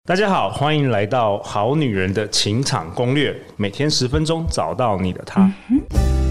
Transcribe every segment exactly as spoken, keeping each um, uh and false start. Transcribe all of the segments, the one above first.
大家好，欢迎来到《好女人的情场攻略》，每天十分钟，找到你的他。嗯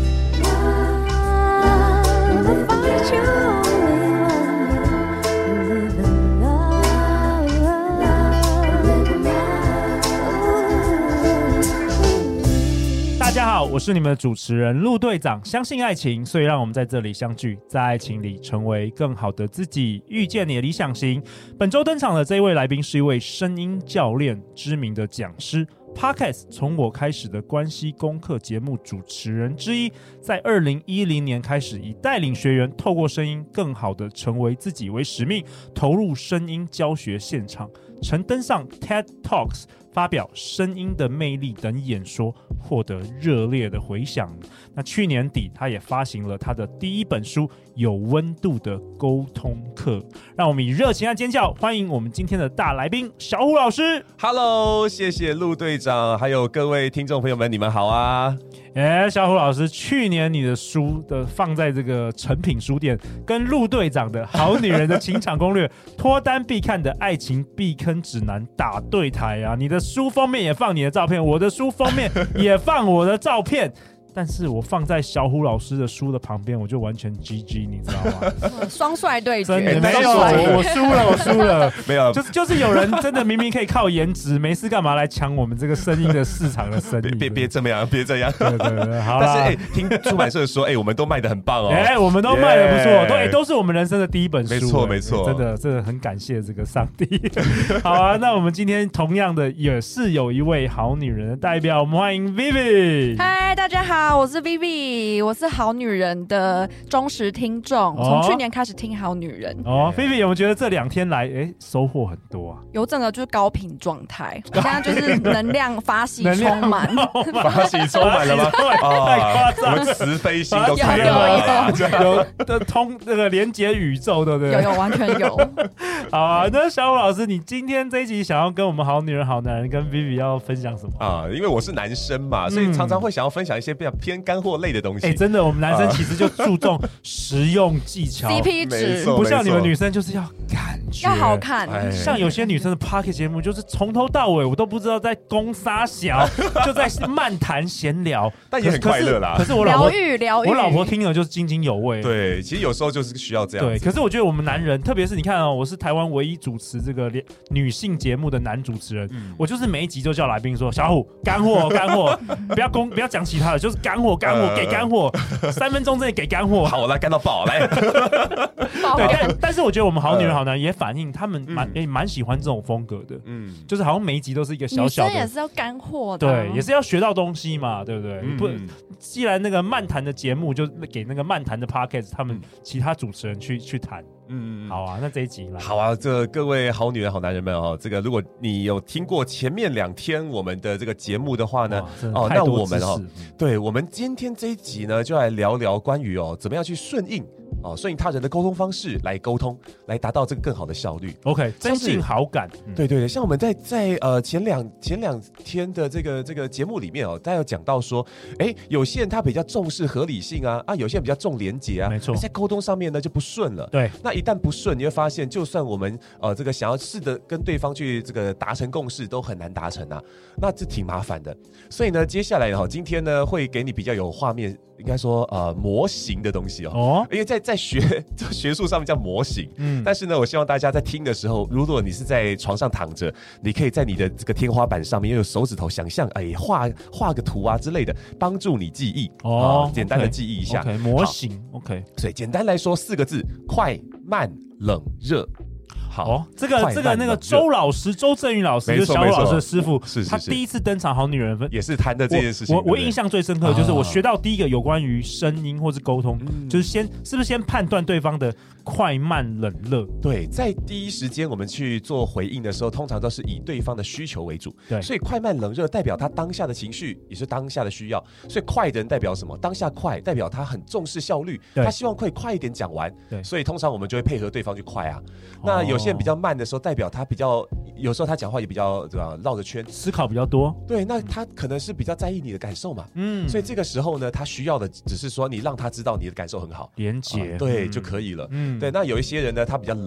大家好，我是你们的主持人陆队长。相信爱情，所以让我们在这里相聚，在爱情里成为更好的自己，遇见你的理想型。本周登场的这一位来宾是一位声音教练，知名的讲师。Podcast 从我开始的关系功课节目主持人之一，在二零一零年开始以带领学员透过声音更好的成为自己为使命，投入声音教学现场，曾登上 TED Talks 发表声音的魅力等演说，获得热烈的回响。那去年底他也发行了他的第一本书《有温度的沟通课》，让我们以热情和尖叫欢迎我们今天的大来宾小虎老师。 Hello， 谢谢陆队长，还有各位听众朋友们，你们好啊。 哎，小虎老师，去年你的书的放在这个诚品书店，跟陆队长的《好女人的情场攻略》脱单必看的爱情避坑指南打对台啊！你的书封面也放你的照片，我的书封面也放我的照片。但是我放在小虎老师的书的旁边，我就完全 G G， 你知道吗？ 双帅对决， 真的没有，我输了，我输了， 没有， 就是就是有人真的明明可以靠颜值，没事干嘛来抢我们这个声音的市场的生意？ 别别这么样，别这样。 对对对，好啦。 但是哎、欸，听出版社说，哎、欸，我们都卖得很棒哦。 哎、欸，我们都卖得不错， yeah. 都哎、欸、都是我们人生的第一本书。 没错没错， 真的真的很感谢这个上帝。好啊，那我们今天同样的也是有一位好女人的代表，我们欢迎 Vivi。 嗨，大家好，我是 Vivi。我是好女人的忠实听众，从、哦、去年开始听好女人。 哦，菲菲有没有觉得这两天来，哎，收获很多啊？ 有整个就是高频状态，我现在就是能量发喜充满， 发喜充满了吗？太夸张了，我们慈悲心都开了， 有有有的通那个连接宇宙，对不对？ 有有完全有。 好啊，那小虎老师，你今天这一集想要跟我们好女人、好男人跟 Vivi 要分享什么啊？因为我是男生嘛，所以常常会想要分享一些比较偏干货类的东西。 哎、欸，真的，我们男生其实就注重实用技巧 ，C P 值， 不像你们女生就是要感觉要好看。 像有些女生的 Podcast 节目，就是从头到尾我都不知道在攻杀小，就在漫谈闲聊， 但也很快乐啦。 可是我老婆疗愈疗愈， 我老婆听了就是津津有味。 对，其实有时候就是需要这样子。 对，可是我觉得我们男人，特别是你看哦，我是台湾唯一主持这个女性节目的男主持人，嗯、我就是每一集都叫来宾说：“小虎，干货，干货，不要攻，不要讲其他的，就是干货，干货，呃、给干货。”三分钟之内给干货， 好，我来干到爆来。 对，但但是我觉得我们好女人好男人也反映他们蛮也蛮喜欢这种风格的，嗯，就是好像每一集都是一个小小的， 女生也是要干货的、啊， 对，也是要学到东西嘛，对不对？嗯、不，既然那个漫谈的节目就给那个漫谈的 podcast 他们其他主持人去去谈。嗯，好啊，那这一集来。 好啊，这各位好女人、好男人们哦，这个如果你有听过前面两天我们的这个节目的话呢，哦，那我们哦，对我们今天这一集呢，就来聊聊关于哦，怎么样去顺应哦，顺应他人的沟通方式来沟通，来达到这个更好的效率。 OK， 增进好感。 嗯、对对对，像我们在在呃前两前两天的这个这个节目里面哦，大家有讲到说，哎，有些人他比较重视合理性啊，啊，有些人比较重连结啊， 没错， 在沟通上面呢就不顺了。 对， 那一旦不顺，你会发现，就算我们呃这个想要试着跟对方去这个达成共识，都很难达成啊，那这挺麻烦的。所以呢，接下来哈、哦，今天呢会给你比较有画面。应该说呃模型的东西 哦, 哦，因为在在学学术上面叫模型，嗯，但是呢，我希望大家在听的时候，如果你是在床上躺着，你可以在你的这个天花板上面用手指头想象，哎，画画个图啊之类的，帮助你记忆哦、呃，简单的记忆一下。 OK， 模型 OK， 所以简单来说四个字：快、慢、冷、热。好、 哦，这个这个那个周老师，周正宇老师，就是小虎老师的师傅， 是是是， 他第一次登场《好女人》 也是谈的这件事情。 我 我, 我印象最深刻的就是我学到第一个有关于声音或是沟通，嗯、就是先是不是先判断对方的快慢冷热？ 对，在第一时间我们去做回应的时候，通常都是以对方的需求为主。 对， 所以快慢冷热代表他当下的情绪，也是当下的需要。所以快的人代表什么？当下快代表他很重视效率，他希望可以快一点讲完。对，所以通常我们就会配合对方去快啊。哦、那有些人比较慢的时候，代表他比较有时候他讲话也比较对吧，绕着圈， 思考比较多。 对，那他可能是比较在意你的感受嘛。嗯，所以这个时候呢，他需要的只是说你让他知道你的感受很好， 连结、 呃、对、嗯、就可以了。嗯，对。那有一些人呢，他比较冷。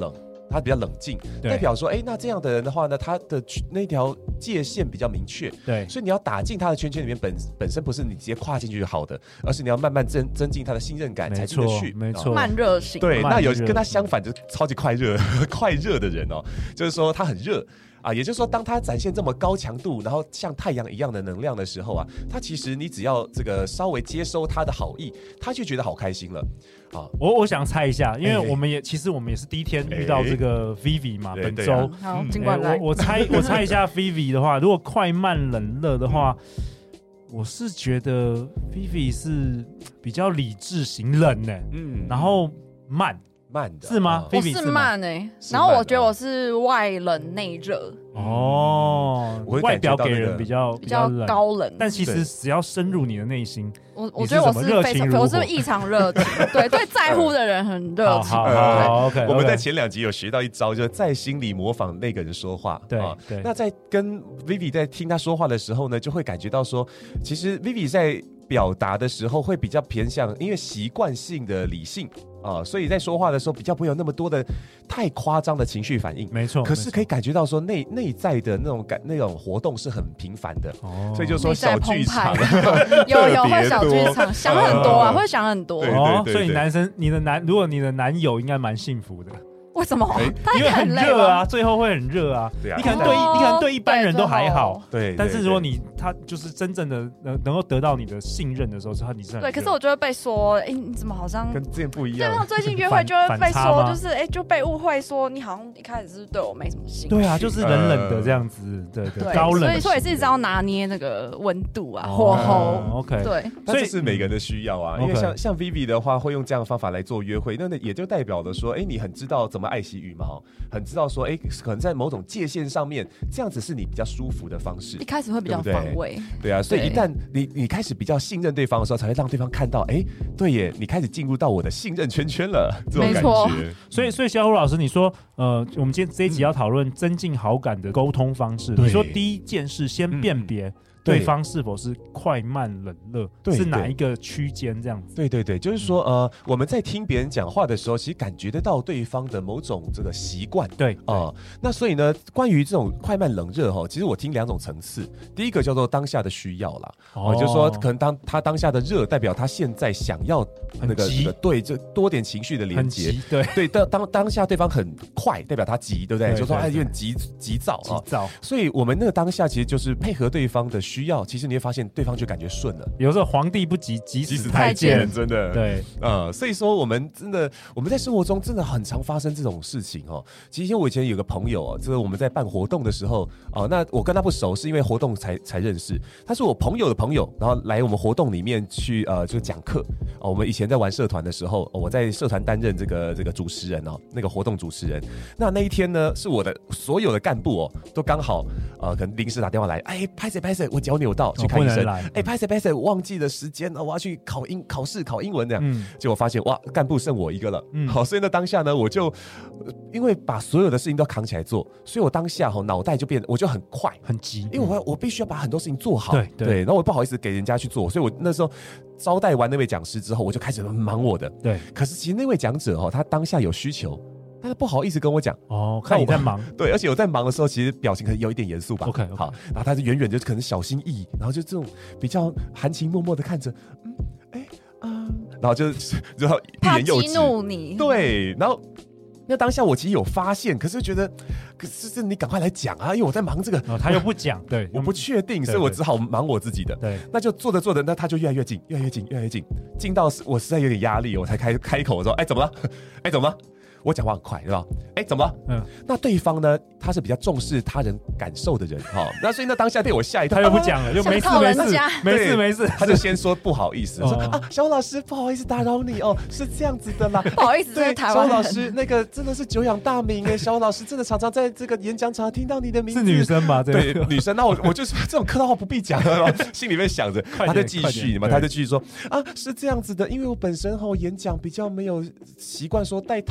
他比较冷静，代表说，哎，那这样的人的话呢，他的那条界限比较明确， 对， 所以你要打进他的圈圈里面本本身不是你直接跨进去就好的，而是你要慢慢增增进他的信任感才进得去， 没错， 慢热型。 对，那有跟他相反就超级快热快热的人哦，就是说他很热。啊，也就是说，当他展现这么高强度，然后像太阳一样的能量的时候啊，他其实你只要这个稍微接收他的好意，他就觉得好开心了。啊， 我我想猜一下，因为我们也、欸、其实我们也是第一天遇到这个 Vivi 嘛，欸、本周、 啊、好，尽管来。 欸、我我猜我猜一下 Vivi 的话，如果快慢冷热的话，我是觉得 Vivi 是比较理智型冷呢、欸，嗯，然后慢。 慢的是吗？ 我是慢哎、欸，然后我觉得我是外冷内热哦，外表给人比较比较高冷， 但其实只要深入你的内心， 我我觉得我是非常，我是异常热情，对对，在乎的人很热情。 好好 OK， 我们在前两集有学到一招，就是在心里模仿那个人说话。 对对， 那在跟 Vivi 在听他说话的时候呢，就会感觉到说，其实 Vivi 在表达的时候会比较偏向，因为习惯性的理性。啊、呃，所以在说话的时候比较不会有那么多的太夸张的情绪反应， 没错。 可是可以感觉到说内内在的那种感那种活动是很频繁的，哦，所以就说小剧场有有会小剧场想很多啊，会想很多。 对对对对哦，所以男生你的男，如果你的男友应该蛮幸福的。 为什么？ 因为很热啊，最后会很热啊。 对啊， 你可能对、哦、你可能对一般人都还好， 对。 但是如果你他就是真正的能能够得到你的信任的时候，是他你是很对。可是我就会被说，哎、欸，你怎么好像跟之前不一样？ 对，最近约会就会被说，就是哎、欸，就被误会说你好像一开始是对我没什么兴趣。 对啊，就是冷冷的这样子，对 对, 对，高冷。 所以所以是一直要拿捏那个温度啊，火候。 哦、OK， 对。 所以是每个人的需要啊，因为像像 Vivi 的话，会用这样的方法来做约会，那也就代表了说，哎、欸，你很知道怎么爱惜羽毛。很知道说，哎，可能在某种界限上面，这样子是你比较舒服的方式。 一开始会比较防卫， 对啊，所以一旦你你开始比较信任对方的时候，才会让对方看到，哎，对耶，你开始进入到我的信任圈圈了，这种感觉。 所以，所以小虎老师，你说，呃，我们今天这一集要讨论增进好感的沟通方式，你说第一件事先辨别。嗯对方是否是快慢冷热，是哪一个区间这样子？ 对对对，就是说，呃，我们在听别人讲话的时候，其实感觉得到对方的某种这个习惯。 对啊、呃，那所以呢，关于这种快慢冷热哈，其实我听两种层次。第一个叫做当下的需要啦，哦、呃，就是说，可能当他当下的热，代表他现在想要那个那个对，就多点情绪的连接。 对对，当当当下对方很快，代表他急，对不对？对就说哎，有点急急躁啊， 急躁。 所以我们那个当下其实就是配合对方的需要，其实你会发现对方就感觉顺了。 有时候皇帝不急急死太监，真的对， 呃，所以说我们真的我们在生活中真的很常发生这种事情哦。其实我以前有个朋友哦，就是我们在办活动的时候哦，那我跟他不熟，是因为活动才才认识。他是我朋友的朋友，然后来我们活动里面去呃就讲课哦。我们以前在玩社团的时候，哦、我在社团担任这个这个主持人哦，那个活动主持人。那那一天呢，是我的所有的干部哦，都刚好呃可能临时打电话来，哎，拍谁拍谁，我脚扭到去看医生。哎，拍谁拍谁，忘记了时间，我要去考英考试考英文这样。嗯、结果发现哇，干部剩我一个了。嗯、好，所以呢当下呢，我就因为把所有的事情都扛起来做，所以我当下哈脑袋就变，我就很快很急， 因为我我必须要把很多事情做好。 对 对, 对，然后我不好意思给人家去做，所以我那时候招待完那位讲师之后，我就开始忙我的。 对， 可是其实那位讲者哈，他当下有需求。但是不好意思跟我讲哦，看你在忙， 对，而且我在忙的时候，其实表情可能有一点严肃吧。 OK，, okay. 好，然后他就远远就可能小心翼翼，然后就这种比较含情脉脉的看着，嗯，哎，嗯，然后就然后欲言又止， 激怒你， 对，然后那当下我其实有发现，可是觉得，可是你赶快来讲啊，因为我在忙这个， 哦、他又不讲，对， 我不确定，所以我只好忙我自己的， 对， 那就做着做着，那他就越来越近，越来越近，越来越近，近到我实在有点压力，我才开开口说，哎，怎么了？哎，怎么了？我讲话很快，对吧？哎，怎么了？嗯，那对方呢？他是比较重视他人感受的人，哈、哦。那所以呢，当下被我吓一跳， 他又不讲了，就没事没事，没事没事， 他就先说不好意思，说啊，小老师不好意思打扰你哦，是这样子的啦， 不好意思，对， 小老师那个真的是久仰大名哎，小老师真的常常在这个演讲场听到你的名字， 是女生吧？ 对，女生。那我我就是这种客套话不必讲了，心里面想着，他就继续嘛，他就继续说啊，是这样子的，因为我本身哈演讲比较没有习惯说带太多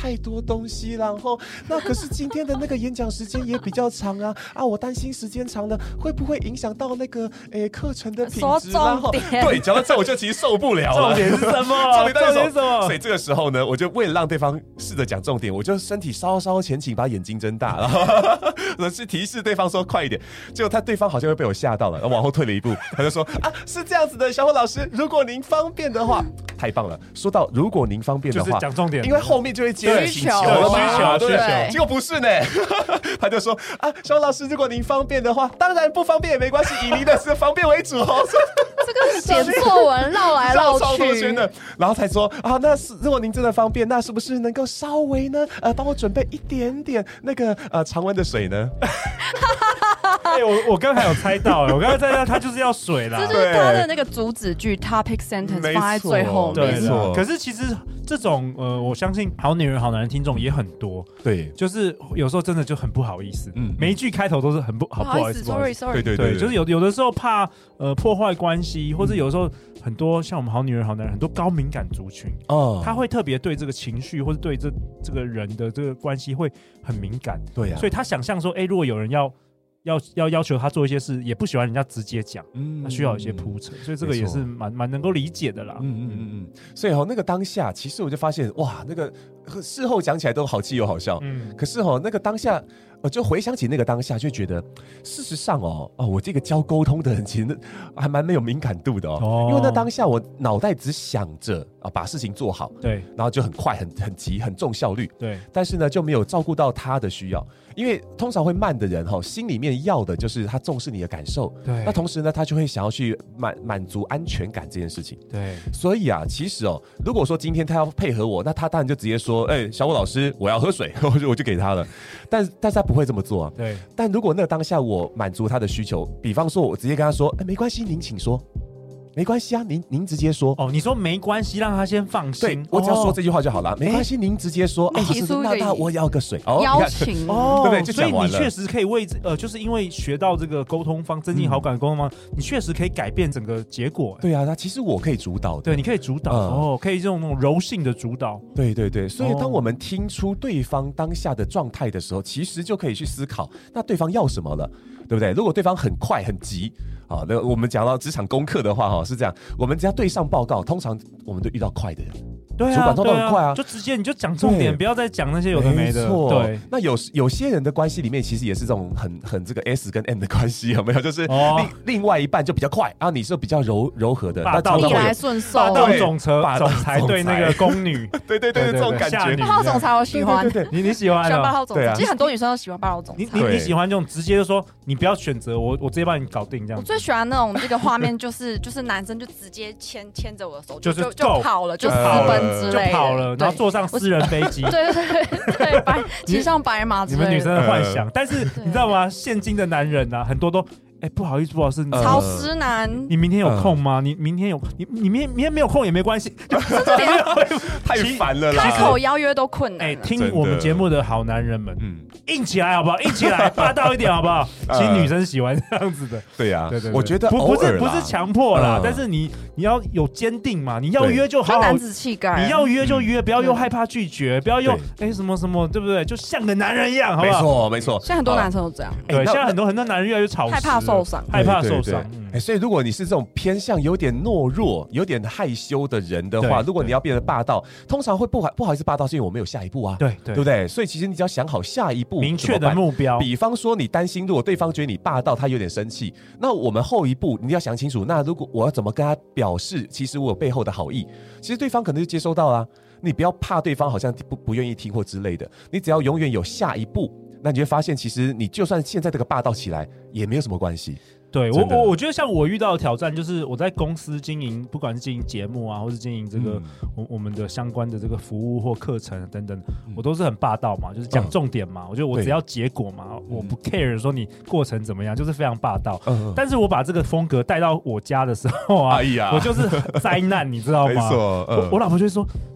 东西，然后那可是今天的那个演讲时间也比较长啊啊，我担心时间长了会不会影响到那个诶课程的品质？然后对，讲到这我就其实受不了了。 重点是什么？ 重点到底是什么？ 所以这个时候呢，我就为了让对方试着讲重点，我就身体稍稍前倾，把眼睛睁大，然后是提示对方说快一点。结果他对方好像会被我吓到了，然后往后退了一步，他就说啊，是这样子的，小虎老师，如果您方便的话，太棒了。说到如果您方便的话， 就是讲重点， 因为后面就会接需求了嘛， 需求需求。 结果不是呢，他就说啊，小虎老师，如果您方便的话，当然不方便也没关系，以您的是方便为主哦。 这个写作文绕来绕去的，然后才说啊，那是如果您真的方便，那是不是能够稍微呢，呃，帮我准备一点点那个呃常温的水呢？ 哎、欸，我我刚才有猜到，我刚才猜到他就是要水啦， 这就是他的那个主旨句 topic sentence 放在最后面。 对的，可是其实这种呃，我相信好女人好男人听众也很多， 对， 就是有时候真的就很不好意思，嗯，每一句开头都是很不好不好意思 ，sorry sorry， 对对对， 就是有有的时候怕呃破坏关系，或者有的时候很多像我们好女人好男人很多高敏感族群哦，他会特别对这个情绪或者对这这个人的这个关系会很敏感， 对呀、啊， 所以他想象说，哎、欸，如果有人要。要要要求他做一些事，也不喜欢人家直接讲，嗯，他需要有一些铺陈，所以这个也是蛮蛮能够理解的啦。 嗯嗯嗯嗯，所以哈、哦，那个当下，其实我就发现，哇，那个事后讲起来都好气又好笑，嗯，可是哈、哦，那个当下。我就回想起那个当下，就觉得事实上哦，哦，我这个教沟通的人其实还蛮没有敏感度的 哦, 哦，因为那当下我脑袋只想着啊把事情做好， 对， 然后就很快、很很急、很重效率， 对， 但是呢就没有照顾到他的需要，因为通常会慢的人哈、哦，心里面要的就是他重视你的感受， 对， 那同时呢他就会想要去满满足安全感这件事情， 对， 所以啊，其实哦，如果说今天他要配合我，那他当然就直接说，哎、欸，小虎老师，我要喝水，我就我就给他了，但但是他不会这么做啊， 对。 但如果那当下我满足他的需求，比方说我直接跟他说，哎，没关系，您请说，没关系啊，您您直接说。 哦，你说没关系，让他先放心。 对，我只要说这句话就好了，哦、没关系，您直接说。哎， 提出那那我要个水， 哦、邀请， 哦，对不对？就所以你确实可以为呃，就是因为学到这个沟通方，增进好感的沟通方，嗯、你确实可以改变整个结果。 对啊，那其实我可以主导的。 对，你可以主导、嗯、哦，可以这种那种柔性的主导。 对对对，所以当我们听出对方当下的状态的时候，其实就可以去思考，那对方要什么了。对不对？如果对方很快很急，好，那我们讲到职场功课的话，哈，是这样，我们只要对上报告，通常我们都遇到快的人。 对啊， 主管都很快啊， 啊就直接你就讲重点，不要再讲那些有的没的。对， 那有有些人的关系里面，其实也是这种很很这个 S 跟 M 的关系，有没有？就是另、哦、另外一半就比较快，然后你是比较柔柔和的， 霸道逆来顺受， 霸道总裁总裁对那个宫女， 对对对，这种感觉。 霸道总裁我喜欢， 对对你你喜欢？ 喜欢霸道总裁， 对啊， 其实很多女生都喜欢霸道总裁。 你你你喜欢这种直接就说你不要选择我，我直接帮你搞定这样。 我最喜欢那种这个画面，就是就是男生就直接牵牵着我的手， 就是就就跑了，就私奔之类的， 就跑了，然后坐上私人飞机， 对对对对，白骑上白马之类的。 你们女生的幻想，但是你知道吗？现今的男人啊，很多都。哎、欸，不好意思，不好意思， 超湿男， 你明天有空吗？呃、你明天有你你明天明天没有空也没关系， 太烦了啦， 开口邀约都困难。 哎、欸，听我们节目的好男人们，嗯，硬起来好不好？硬起来，霸道一点好不好？其实女生喜欢这样子的， 对呀、啊， 对对对， 我觉得不不是不是强迫啦，嗯、但是你你要有坚定嘛，你要约就好好， 男子气概， 你要约就约，不要又害怕拒绝，不要又哎、欸、什么什么，对不对？就像个男人一样，好不好？ 没错没错， 现在很多男生都这样， 对，现在很多很多男人越来越草食， 害怕受伤， 害怕受伤。 哎，所以如果你是这种偏向有点懦弱、有点害羞的人的话，如果你要变得霸道，通常会不好不好意思霸道，是因为我没有下一步啊， 对对， 对不对？所以其实你只要想好下一步明确的目标， 比方说你担心如果对方觉得你霸道，他有点生气，那我们后一步你要想清楚，那如果我要怎么跟他表示，其实我有背后的好意，其实对方可能就接收到啦。你不要怕对方好像不不愿意听或之类的，你只要永远有下一步，那你就会发现，其实你就算现在这个霸道起来，也没有什么关系。 对我我我觉得像我遇到的挑战，就是我在公司经营，不管是经营节目啊，或是经营这个、嗯、我我们的相关的这个服务或课程等等，嗯、我都是很霸道嘛，就是讲重点嘛。嗯、我觉得我只要结果嘛，我不 care 说你过程怎么样，就是非常霸道。嗯、但是我把这个风格带到我家的时候啊，哎、我就是灾难，你知道吗？ 没错，嗯、 我我老婆就会说。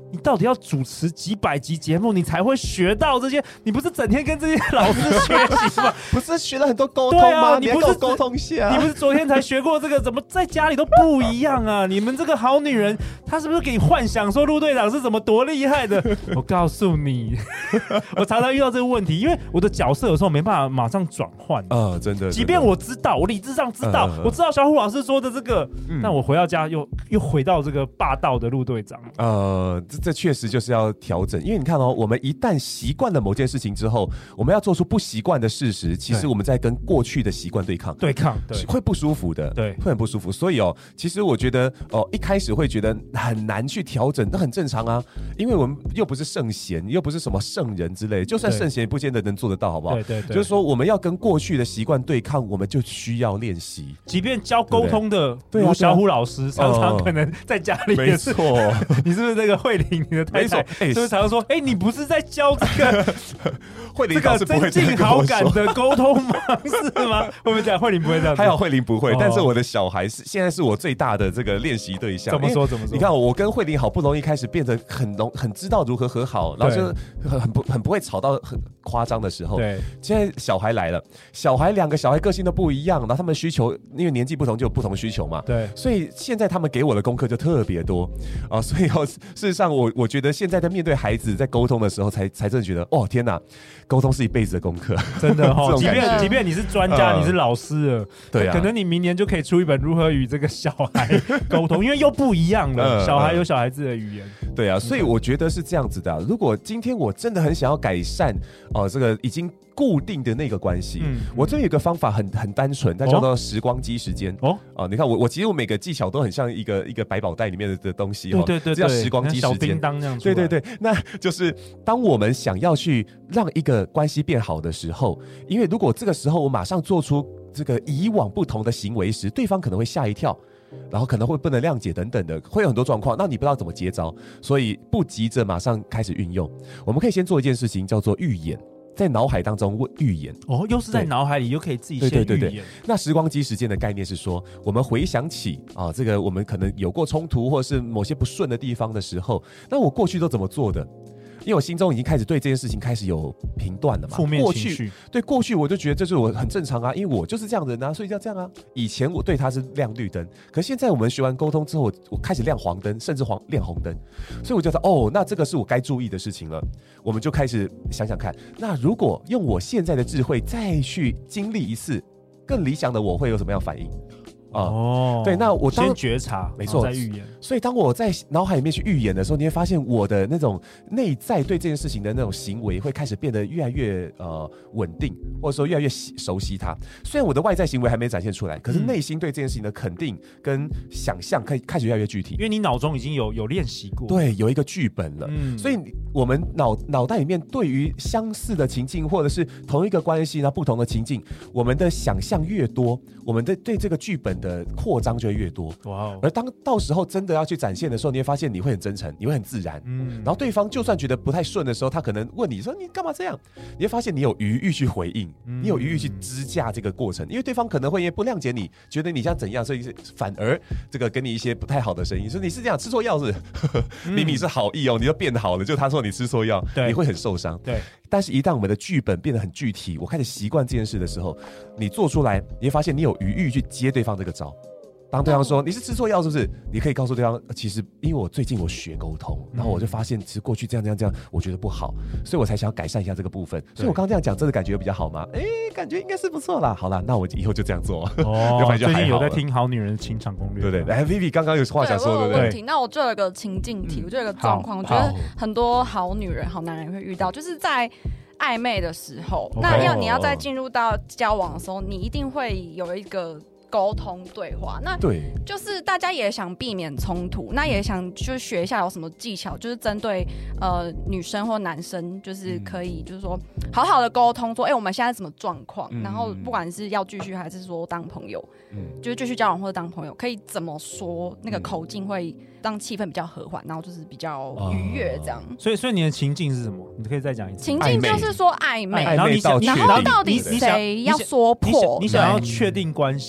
你到底要主持几百集节目，你才会学到这些？你不是整天跟这些老师学习吗？ 不是学了很多沟通吗？ 啊、你不是沟通一下、啊？ 你不是昨天才学过这个？怎么在家里都不一样啊？你们这个好女人，她是不是给你幻想说陆队长是怎么多厉害的？我告诉你，我常常遇到这个问题，因为我的角色有时候没办法马上转换。 呃，真的， 即便我知道，我理智上知道，呃、我知道小虎老师说的这个，嗯、但我回到家又又回到这个霸道的陆队长。 呃，这这确实就是要调整，因为你看哦，我们一旦习惯了某件事情之后，我们要做出不习惯的事实，其实我们在跟过去的习惯对抗， 对抗，对， 会不舒服的， 对， 会很不舒服。所以哦，其实我觉得哦，一开始会觉得很难去调整，那很正常啊，因为我们又不是圣贤，又不是什么圣人之类，就算圣贤也不见得能做得到，好不好？ 对对对， 就是说我们要跟过去的习惯对抗，我们就需要练习。 即便教沟通的，如小虎老师，常常可能在家里也是， 没错， 你是不是那个慧玲，你的太太，是不是常常说，哎，你不是在教这个慧玲这个增进好感的沟通方式吗？会不会这样？慧玲不会这样， 还好慧玲不会，但是我的小孩是现在是我最大的这个练习对象。 怎么说？怎么说？ 你看，我跟慧玲好不容易开始变得很容很知道如何和好，然后就很很不很不会吵到很夸张的时候。 对， 现在小孩来了，小孩两个小孩个性都不一样，然后他们需求因为年纪不同就有不同的需求嘛。 对， 所以现在他们给我的功课就特别多啊，所以哦，事实上我我觉得现在在面对孩子在沟通的时候才，才才真的觉得哦天哪，沟通是一辈子的功课， 真的哦。即便即便你是专家，呃、你是老师了， 对啊， 可能你明年就可以出一本如何与这个小孩沟通，因为又不一样了，呃、小孩有小孩子的语言。 对啊，所以我觉得是这样子的、啊。如果今天我真的很想要改善哦、呃，这个已经固定的那个关系，嗯、我这有一个方法很很单纯，它叫做时光机时间。哦，啊，你看我我其实我每个技巧都很像一个一个百宝袋里面 的, 的东西， 对对对， 这叫时光机时间， 小叮当这样。 对对对，那就是当我们想要去让一个关系变好的时候，因为如果这个时候我马上做出这个以往不同的行为时，对方可能会吓一跳。然后可能会不能谅解等等的，会有很多状况，那你不知道怎么接招，所以不急着马上开始运用。我们可以先做一件事情，叫做预演，在脑海当中预演。 哦，又是在脑海里，又可以自己先预演。对对对对。 那时光机时间的概念是说，我们回想起啊，这个我们可能有过冲突，或是某些不顺的地方的时候，那我过去都怎么做的？因为我心中已经开始对这件事情开始有评断了嘛， 负面情绪。 对过去我就觉得这是我很正常啊，因为我就是这样的人啊，所以要这样啊。以前我对他是亮绿灯，可现在我们学完沟通之后，我, 我开始亮黄灯，甚至黄亮红灯，所以我就说哦，那这个是我该注意的事情了。我们就开始想想看，那如果用我现在的智慧再去经历一次更理想的我会有什么样反应？ 哦， 对，那我先觉察， 没错， 再预演。 所以当我在脑海里面去预演的时候，你会发现我的那种内在对这件事情的那种行为会开始变得越来越呃稳定，或者说越来越熟悉它。虽然我的外在行为还没展现出来，可是内心对这件事情的肯定跟想象可以开始越来越具体， 因为你脑中已经有有练习过， 对，有一个剧本了。嗯，所以我们脑脑袋里面对于相似的情境，或者是同一个关系，那不同的情境，我们的想象越多，我们的对这个剧本的扩张就会越多。哇、wow ！而当到时候真的要去展现的时候，你会发现你会很真诚，你会很自然。嗯，然后对方就算觉得不太顺的时候，他可能问你说你干嘛这样？你会发现你有余裕去回应，嗯、你有余裕去支架这个过程，因为对方可能会因为不谅解你，觉得你像怎样，所以反而这个给你一些不太好的声音，说你是这样吃错药是，明明是好意哦，你就变好了，就他说你吃错药，你会很受伤。 对。 但是，一旦我们的剧本变得很具体，我开始习惯这件事的时候，你做出来，你会发现你有余裕去接对方这个招。当对方说你是吃错药是不是？你可以告诉对方，其实因为我最近我学沟通，然后我就发现其实过去这样这样这样，我觉得不好，所以我才想要改善一下这个部分。所以我刚刚这样讲，真的感觉比较好吗？哎，感觉应该是不错啦。好啦，那我以后就这样做。 哦，最近有在听好女人的情场攻略， 对不对？来 ，Vivi 刚刚有话想说，对不对？ 对。那我就有个情境题，我就有个状况，我觉得很多好女人、好男人会遇到，就是在暧昧的时候， okay, 那要你要在进入到交往的时候，你一定会有一个沟通对话，那对，就是大家也想避免冲突，那也想就是学一下有什么技巧，就是针对呃女生或男生，就是可以就是说好好的沟通，说哎、欸、我们现在什么状况、嗯，然后不管是要继续还是说当朋友，嗯，就是继续交往或者当朋友，可以怎么说那个口径会让气氛比较和缓，然后就是比较愉悦这样、哦。 所以所以你的情境是什么？你可以再讲一次。 情境就是说暧昧， 然后你想， 然后到底谁要说破？ 你想要确定关系？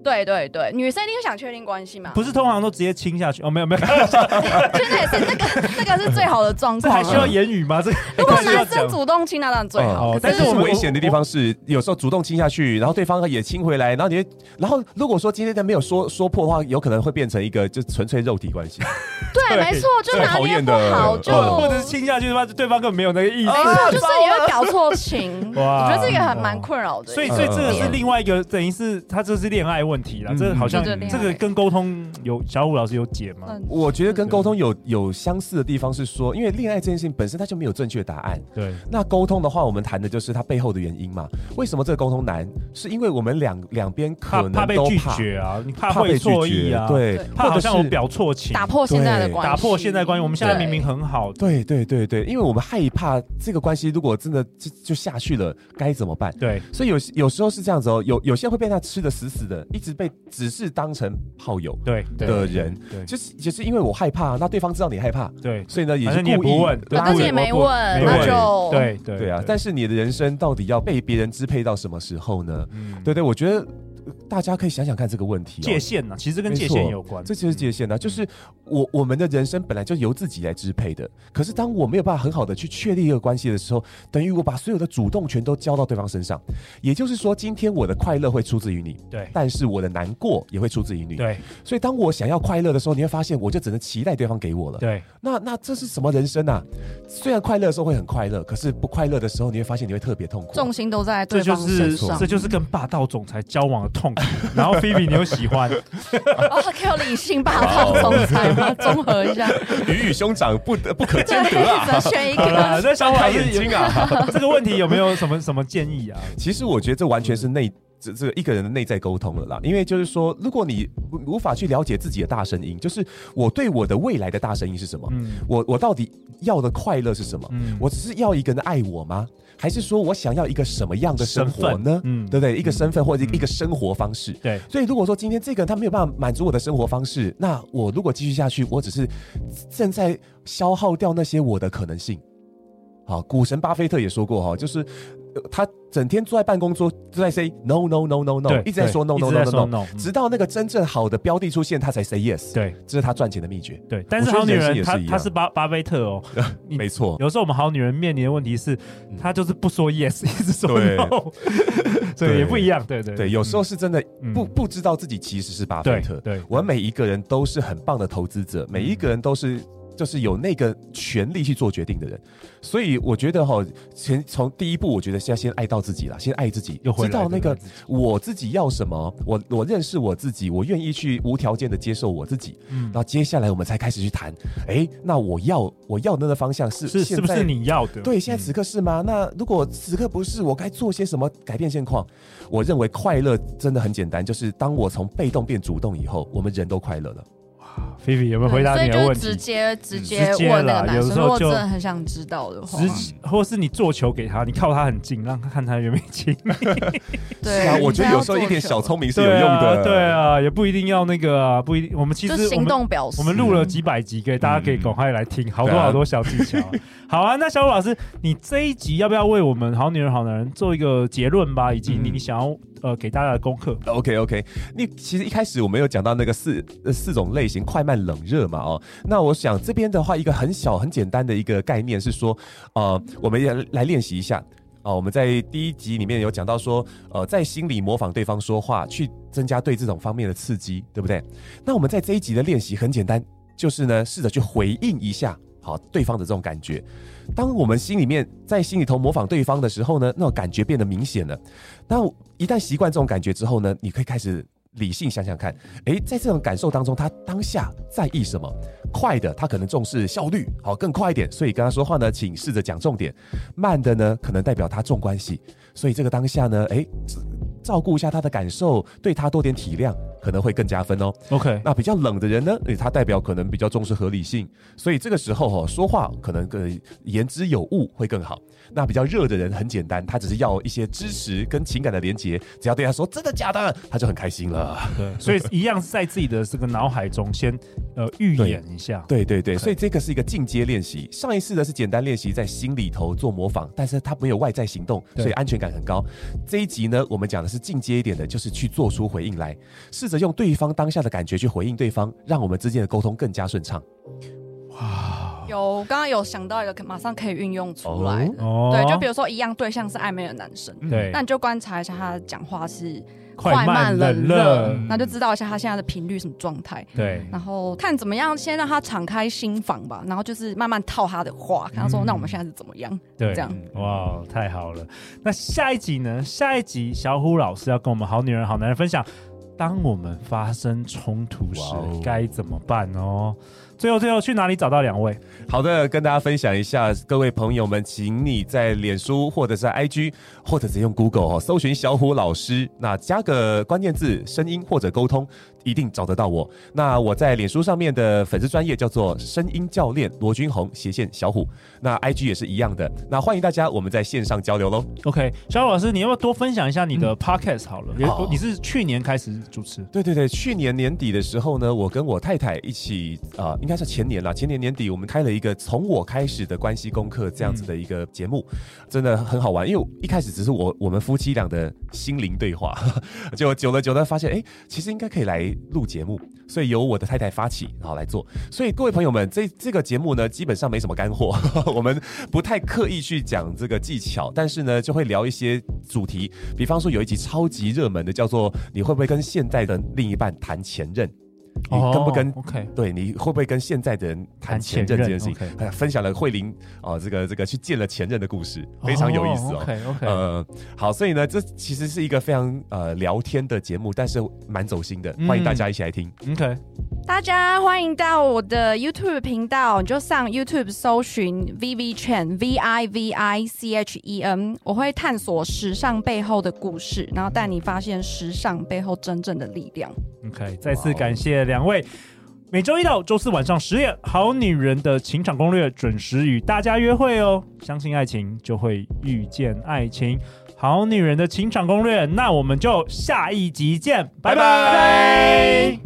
对对对，女生一定想确定关系嘛？ 不是通常都直接亲下去？哦，没有没有，开玩笑， 现在也是那个那个是最好的状况。 这还需要言语吗？这如果男生主动亲，那当然最好。 哦、但是我们危险的地方是，有时候主动亲下去，然后对方也亲回来，然后你，然后如果说今天他没有说说破的话，有可能会变成一个就纯粹肉体关系。 对，没错，就拿捏不好，就或者是亲下去的话，对方根本没有那个意思。 没错，就是你会搞错情。我觉得这个还蛮困扰的。 所以，所以这个是另外一个，等于是他这是恋爱问题啦。这好像这个跟沟通有小虎老师有解吗？ 我觉得跟沟通有有相似的地方是说，因为恋爱这件事情本身它就没有正确答案。 对。 那沟通的话，我们谈的就是它背后的原因嘛。为什么这个沟通难？是因为我们两两边可能都怕被拒绝啊，你怕会错意啊， 对， 怕好像我表错情， 打破现在的关系， 打破现在关系。我们现在明明很好。 对对对对，因为我们害怕这个关系如果真的就就下去了，该怎么办？ 对， 所以有有时候是这样子哦，有有些人会被他吃的死死的，一直被只是当成炮友对的人，对，就是就是因为我害怕，那对方知道你害怕， 对， 所以呢也是故意， 你也不问， 但是也没问，那就对对对啊。但是你的人生到底要被别人支配到什么时候呢？嗯，对对，我觉得。大家可以想想看这个问题、哦， 界限呢、啊，其实跟界限有关， 这就是界限呢、啊。就是我我们的人生本来就由自己来支配的，可是当我没有办法很好的去确立一个关系的时候，等于我把所有的主动权都交到对方身上。也就是说，今天我的快乐会出自于你， 对， 但是我的难过也会出自于你， 对。 所以当我想要快乐的时候，你会发现我就只能期待对方给我了， 对。 那那这是什么人生啊？虽然快乐的时候会很快乐，可是不快乐的时候，你会发现你会特别痛苦， 重心都在对方身上。 这就是跟霸道总裁交往的痛苦，然后。Phoebe 你有喜欢哦，可以有理性霸道总裁吗？综合一下， 鱼与兄长不得不可兼得啊！ 只选一个。 那小虎眼睛啊，这个问题有没有什么什么建议啊？ 其实我觉得这完全是内这这个一个人的内在沟通了啦。因为就是说，如果你无法去了解自己的大声音，就是我对我的未来的大声音是什么？嗯、我我到底要的快乐是什么？嗯、我只是要一个人爱我吗？还是说我想要一个什么样的生活呢？嗯，对不对？一个身份或者一个生活方式。对，所以如果说今天这个人他没有办法满足我的生活方式，那我如果继续下去，我只是正在消耗掉那些我的可能性。好，股神巴菲特也说过哈，就是他整天坐在办公桌都在 say no no no no no， 一直在说 no no no no no， 直到那个真正好的标的出现，他才 say yes。对，这是他赚钱的秘诀。 对，但是好女人她她是巴巴菲特哦， 没错。 有时候我们好女人面临的问题是，她就是不说 yes， 一直说 no， 所以也不一样。对对对，有时候是真的不不知道自己其实是巴菲特。对，我们每一个人都是很棒的投资者，每一个人都是。就是有那个权利去做决定的人，所以我觉得哈，先从第一步，我觉得是要先爱到自己啦，先爱自己，知道那个我自己要什么，我我认识我自己，我愿意去无条件的接受我自己，嗯，然后接下来我们才开始去谈，哎，那我要我要的那个方向是是是不是你要的？ 对，现在此刻是吗？嗯、那如果此刻不是，我该做些什么改变现况？我认为快乐真的很简单，就是当我从被动变主动以后，我们人都快乐了。 菲菲有没有回答你的问题？ 所以就直接直接问那个男生，如果真的很想知道的话， 或是你做球给他，你靠他很近，让他看他愿不愿意亲你。 对啊，我觉得有时候一点小聪明是有用的。 对啊，也不一定要那个啊，不一定。我们其实行动表示， 我们录了几百集，给大家可以赶快来听，好多好多小技巧。好啊，那小虎老师，你这一集要不要为我们好女人好男人做一个结论吧？以及你你想要呃给大家的功课 ？OK OK， 你其实一开始我们有讲到那个四呃四种类型，快慢冷热嘛哦。那我想这边的话，一个很小很简单的一个概念是说，呃，我们也来练习一下啊、呃。我们在第一集里面有讲到说，呃，在心里模仿对方说话，去增加对这种方面的刺激，对不对？那我们在这一集的练习很简单，就是呢，试着去回应一下。好，对方的这种感觉，当我们心里面在心里头模仿对方的时候呢，那种感觉变得明显了。那一旦习惯这种感觉之后呢，你可以开始理性想想看，诶，在这种感受当中，他当下在意什么？快的，他可能重视效率，好，更快一点，所以跟他说话呢，请试着讲重点。慢的呢，可能代表他重关系，所以这个当下呢，诶，照顾一下他的感受，对他多点体谅， 可能会更加分哦。 OK， 那比较冷的人呢，他代表可能比较重视合理性，所以这个时候哦，说话可能更言之有物会更好。那比较热的人很简单，他只是要一些支持跟情感的连结，只要对他说真的假的，他就很开心了。 对，所以一样是在自己的这个脑海中先呃预演一下。 对对对，所以这个是一个进阶练习。上一次的是简单练习，在心里头做模仿，但是他没有外在行动，所以安全感很高。这一集呢，我们讲的是进阶一点的，就是去做出回应来，试着用对方当下的感觉去回应对方，让我们之间的沟通更加顺畅。 哇，有刚刚有想到一个马上可以运用出来的， 哦、 对，就比如说一样对象是暧昧的男生， 对， 那你就观察一下他讲话是快慢冷热， 那就知道一下他现在的频率什么状态。 对， 然后看怎么样，先让他敞开心房吧，然后就是慢慢套他的话，跟他说、嗯、那我们现在是怎么样？ 对， 这样哇，太好了。那下一集呢？下一集小虎老师要跟我们好女人好男人分享，当我们发生冲突时该怎么办哦。最后最后去哪里找到两位？ 好的，跟大家分享一下，各位朋友们，请你在脸书或者是 I G 或者直接用 Google、哦、搜寻小虎老师，那加个关键字声音或者沟通，一定找得到我。那我在脸书上面的粉丝专页叫做声音教练罗君宏斜线小虎，那 I G 也是一样的。那欢迎大家我们在线上交流咯。 OK， 小虎老师，你要不要多分享一下你的 Podcast 好了、嗯好？你是去年开始主持？ 对对对，去年年底的时候呢，我跟我太太一起呃，应该是前年啦，前年年底我们开了一个从我开始的关系功课这样子的一个节目、嗯、真的很好玩。因为一开始只是我我们夫妻俩的心灵对话，就久了久了发现，哎，其实应该可以来录节目，所以由我的太太发起，然后来做。所以各位朋友们，这这个节目呢，基本上没什么干货，我们不太刻意去讲这个技巧，但是呢，就会聊一些主题。比方说有一集超级热门的，叫做你会不会跟现在的另一半谈前任？你跟不跟、 哦 okay、 对，你会不会跟现在的人谈前任这件事情？ okay、 分享了慧玲哦，这个这个去见了前任的故事，非常有意思哦。 OK OK， 呃，好，所以呢，这其实是一个非常呃聊天的节目，但是蛮走心的，欢迎大家一起来听。 嗯、OK， 大家欢迎到我的 YouTube 频道，你就上 YouTube 搜寻 Vivi Chen V I V I C H E N， 我会探索时尚背后的故事，然后带你发现时尚背后真正的力量。 OK， 再次感谢两位。每周一到周四晚上十点，《好女人的情场攻略》准时与大家约会哦。相信爱情，就会遇见爱情。好女人的情场攻略，那我们就下一集见，拜拜。